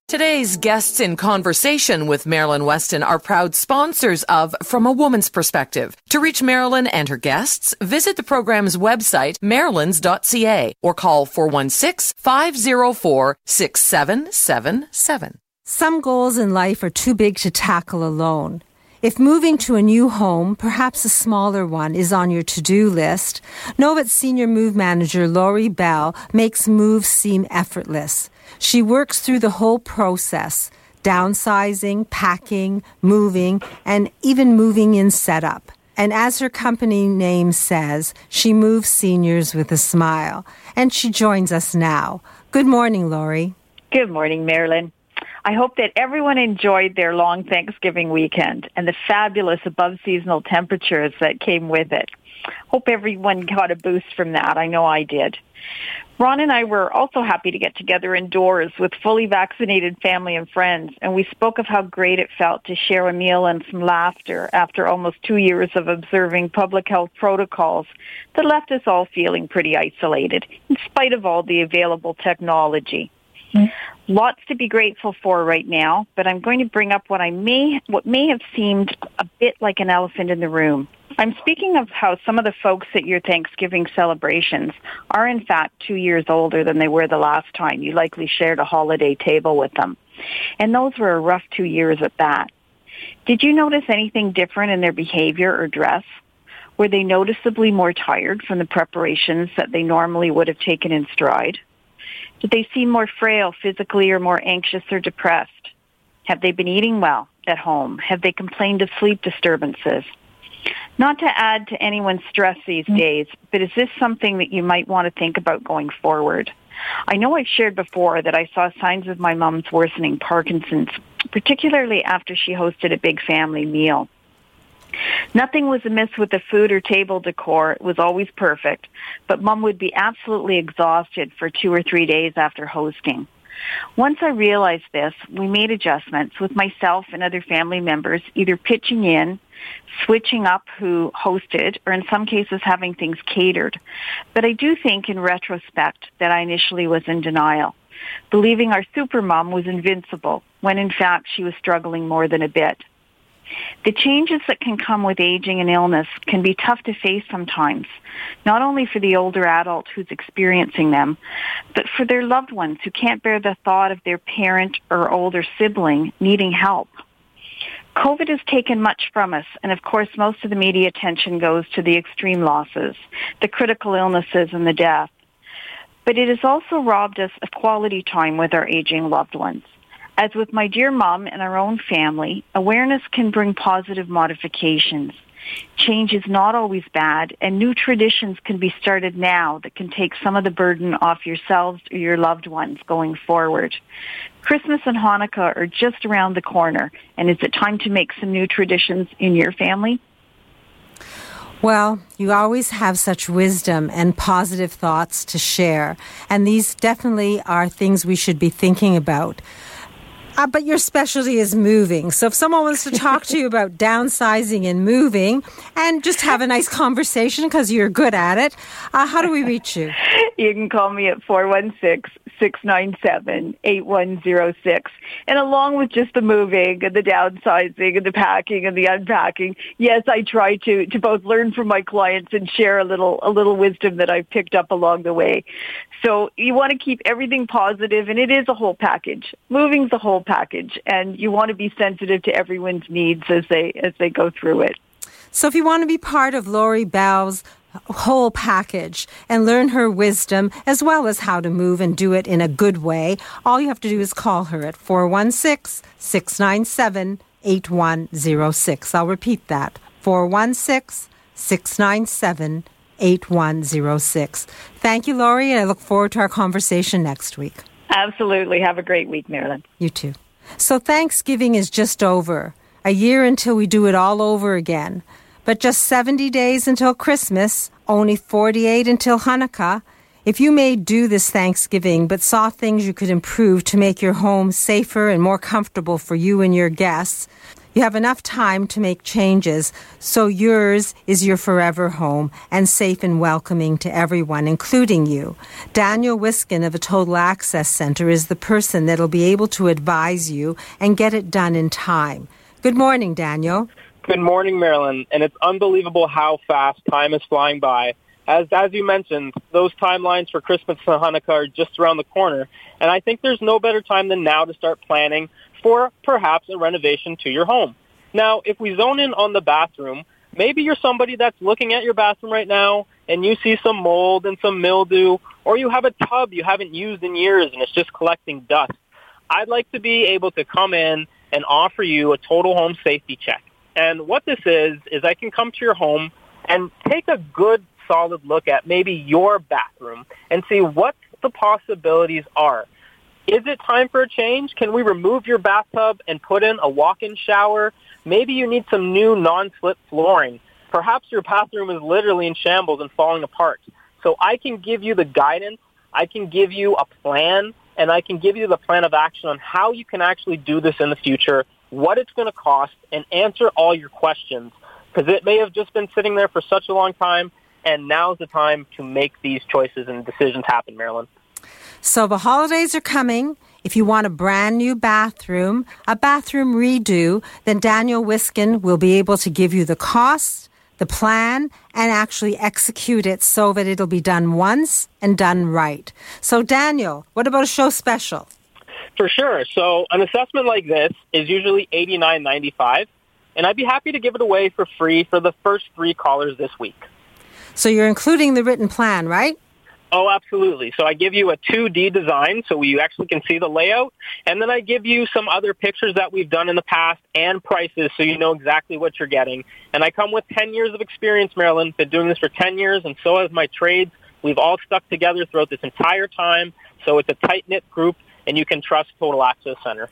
Today's guests in conversation with Marilyn Weston are proud sponsors of From a Woman's Perspective. To reach Marilyn and her guests, visit the program's website, marilyns dot c a, or call four one six, five zero four, six seven seven seven. Some goals in life are too big to tackle alone. If moving to a new home, perhaps a smaller one, is on your to-do list, know that Senior Move Manager Laurie Bell makes moves seem effortless. She works through the whole process, downsizing, packing, moving, and even moving in setup. And as her company name says, she moves seniors with a smile. And she joins us now. Good morning, Laurie. Good morning, Marilyn. I hope that everyone enjoyed their long Thanksgiving weekend and the fabulous above-seasonal temperatures that came with it. Hope everyone got a boost from that. I know I did. Ron and I were also happy to get together indoors with fully vaccinated family and friends, and we spoke of how great it felt to share a meal and some laughter after almost two years of observing public health protocols that left us all feeling pretty isolated, in spite of all the available technology. Mm-hmm. Lots to be grateful for right now, but I'm going to bring up what I may, what may have seemed a bit like an elephant in the room. I'm speaking of how some of the folks at your Thanksgiving celebrations are in fact two years older than they were the last time you likely shared a holiday table with them. And those were a rough two years at that. Did you notice anything different in their behavior or dress? Were they noticeably more tired from the preparations that they normally would have taken in stride? Did they seem more frail physically or more anxious or depressed? Have they been eating well at home? Have they complained of sleep disturbances? Not to add to anyone's stress these days, but is this something that you might want to think about going forward? I know I've shared before that I saw signs of my mom's worsening Parkinson's, particularly after she hosted a big family meal. Nothing was amiss with the food or table decor. It was always perfect, but Mom would be absolutely exhausted for two or three days after hosting. Once I realized this, we made adjustments with myself and other family members, either pitching in, switching up who hosted, or in some cases having things catered. But I do think in retrospect that I initially was in denial, believing our super mom was invincible, when in fact she was struggling more than a bit. The changes that can come with aging and illness can be tough to face sometimes, not only for the older adult who's experiencing them, but for their loved ones who can't bear the thought of their parent or older sibling needing help. COVID has taken much from us, and of course most of the media attention goes to the extreme losses, the critical illnesses, and the death. But it has also robbed us of quality time with our aging loved ones. As with my dear mom and our own family, awareness can bring positive modifications. Change is not always bad, and new traditions can be started now that can take some of the burden off yourselves or your loved ones going forward. Christmas and Hanukkah are just around the corner, and is it time to make some new traditions in your family? Well, you always have such wisdom and positive thoughts to share, and these definitely are things we should be thinking about. Uh, but your specialty is moving. So if someone wants to talk to you about downsizing and moving and just have a nice conversation because you're good at it, uh, how do we reach you? You can call me at four one six, six nine seven, eight one zero six. And along with just the moving and the downsizing and the packing and the unpacking, yes, I try to, to both learn from my clients and share a little a little wisdom that I've picked up along the way. So you want to keep everything positive, and it is a whole package. Moving's a whole package, and you want to be sensitive to everyone's needs as they as they go through it. So if you want to be part of Laurie Bell's whole package and learn her wisdom as well as how to move and do it in a good way, all you have to do is call her at four one six, six nine seven, eight one zero six. I'll repeat that, four one six, six nine seven, eight one zero six. Thank you, Laurie, and I look forward to our conversation next week. Absolutely. Have a great week, Marilyn. You too. So Thanksgiving is just over. A year until we do it all over again. But just seventy days until Christmas, only forty-eight until Hanukkah. If you made do this Thanksgiving but saw things you could improve to make your home safer and more comfortable for you and your guests, you have enough time to make changes so yours is your forever home and safe and welcoming to everyone, including you. Daniel Wiskin of a Total Access Center is the person that'll be able to advise you and get it done in time. Good morning, Daniel. Good morning, Marilyn. And it's unbelievable how fast time is flying by. As as you mentioned, those timelines for Christmas and Hanukkah are just around the corner. And I think there's no better time than now to start planning for perhaps a renovation to your home. Now, if we zone in on the bathroom, maybe you're somebody that's looking at your bathroom right now and you see some mold and some mildew, or you have a tub you haven't used in years and it's just collecting dust. I'd like to be able to come in and offer you a total home safety check. And what this is, is I can come to your home and take a good, solid look at maybe your bathroom and see what the possibilities are. Is it time for a change? Can we remove your bathtub and put in a walk-in shower? Maybe you need some new non-slip flooring. Perhaps your bathroom is literally in shambles and falling apart. So I can give you the guidance, I can give you a plan, and I can give you the plan of action on how you can actually do this in the future, what it's going to cost, and answer all your questions. Because it may have just been sitting there for such a long time, and now's the time to make these choices and decisions happen, Marilyn. So the holidays are coming. If you want a brand new bathroom, a bathroom redo, then Daniel Wiskin will be able to give you the cost, the plan, and actually execute it so that it'll be done once and done right. So Daniel, what about a show special? For sure. So an assessment like this is usually eighty-nine ninety-five, and I'd be happy to give it away for free for the first three callers this week. So you're including the written plan, right? Oh, absolutely. So I give you a two D design so you actually can see the layout, and then I give you some other pictures that we've done in the past and prices so you know exactly what you're getting. And I come with ten years of experience, Marilyn. Been doing this for ten years, and so has my trades. We've all stuck together throughout this entire time, so it's a tight-knit group, and you can trust Total Access Center.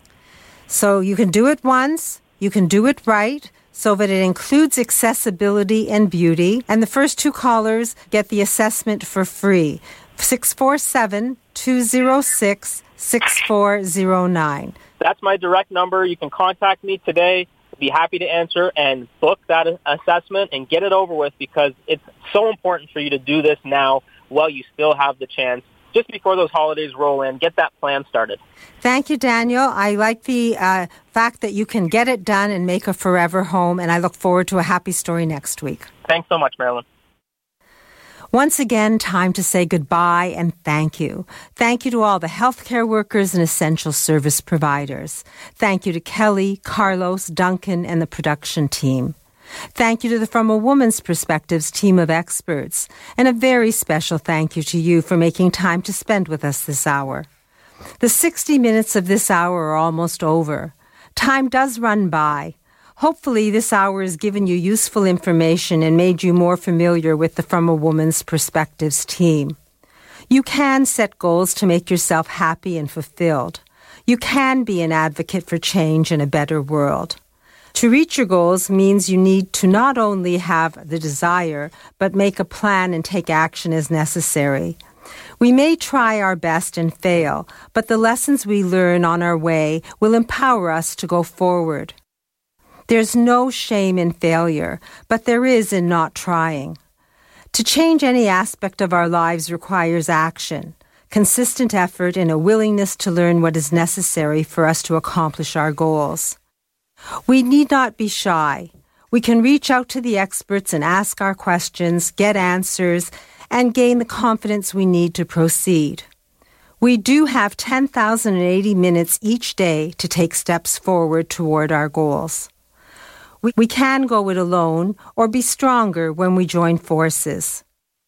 So you can do it once, you can do it right, so that it includes accessibility and beauty. And the first two callers get the assessment for free. six four seven, two zero six, six four zero nine. That's my direct number. You can contact me today. I'd be happy to answer and book that assessment and get it over with, because it's so important for you to do this now while you still have the chance. Just before those holidays roll in, get that plan started. Thank you, Daniel. I like the uh, fact that you can get it done and make a forever home, and I look forward to a happy story next week. Thanks so much, Marilyn. Once again, time to say goodbye and thank you. Thank you to all the healthcare workers and essential service providers. Thank you to Kelly, Carlos, Duncan, and the production team. Thank you to the From a Woman's Perspectives team of experts, and a very special thank you to you for making time to spend with us this hour. The sixty minutes of this hour are almost over. Time does run by. Hopefully this hour has given you useful information and made you more familiar with the From a Woman's Perspectives team. You can set goals to make yourself happy and fulfilled. You can be an advocate for change in a better world. To reach your goals means you need to not only have the desire, but make a plan and take action as necessary. We may try our best and fail, but the lessons we learn on our way will empower us to go forward. There's no shame in failure, but there is in not trying. To change any aspect of our lives requires action, consistent effort, and a willingness to learn what is necessary for us to accomplish our goals. We need not be shy. We can reach out to the experts and ask our questions, get answers, and gain the confidence we need to proceed. We do have ten thousand eighty minutes each day to take steps forward toward our goals. We, we can go it alone or be stronger when we join forces.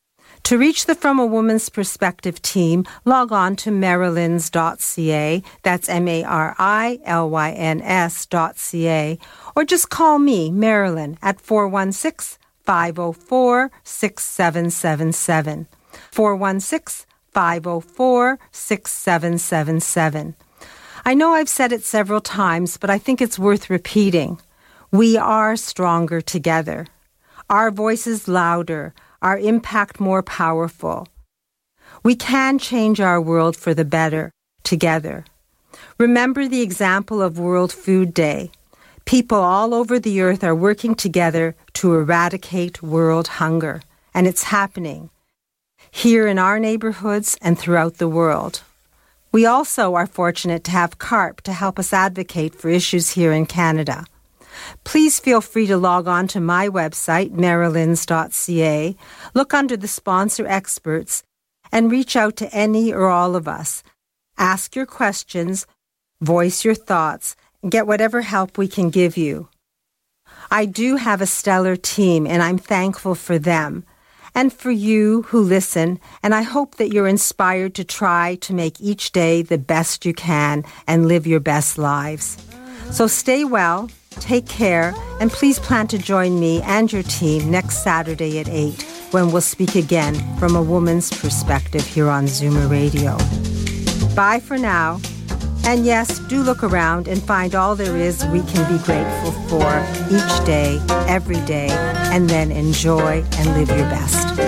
To reach the From a Woman's Perspective team, log on to marilyns dot c a, that's M A R I L Y N S dot C A, or just call me, Marilyn, at four one six, five zero four, six seven seven seven, four one six, five zero four, six seven seven seven. I know I've said it several times, but I think it's worth repeating. We are stronger together. Our voice is louder, our impact more powerful. We can change our world for the better together. Remember the example of World Food Day. People all over the earth are working together to eradicate world hunger, and it's happening here in our neighborhoods and throughout the world. We also are fortunate to have CARP to help us advocate for issues here in Canada. Please feel free to log on to my website, marilyns dot c a, look under the sponsor experts, and reach out to any or all of us. Ask your questions, voice your thoughts, and get whatever help we can give you. I do have a stellar team, and I'm thankful for them and for you who listen, and I hope that you're inspired to try to make each day the best you can and live your best lives. So stay well, take care, and please plan to join me and your team next Saturday at eight when we'll speak again from a woman's perspective here on Zoomer Radio. Bye for now. And yes, do look around and find all there is we can be grateful for each day, every day, and then enjoy and live your best.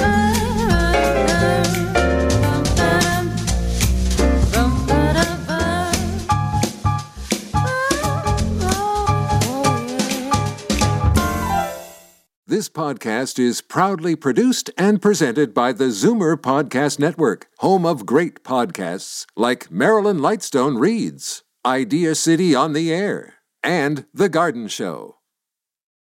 This podcast is proudly produced and presented by the Zoomer Podcast Network, home of great podcasts like Marilyn Lightstone Reads, Idea City on the Air, and The Garden Show.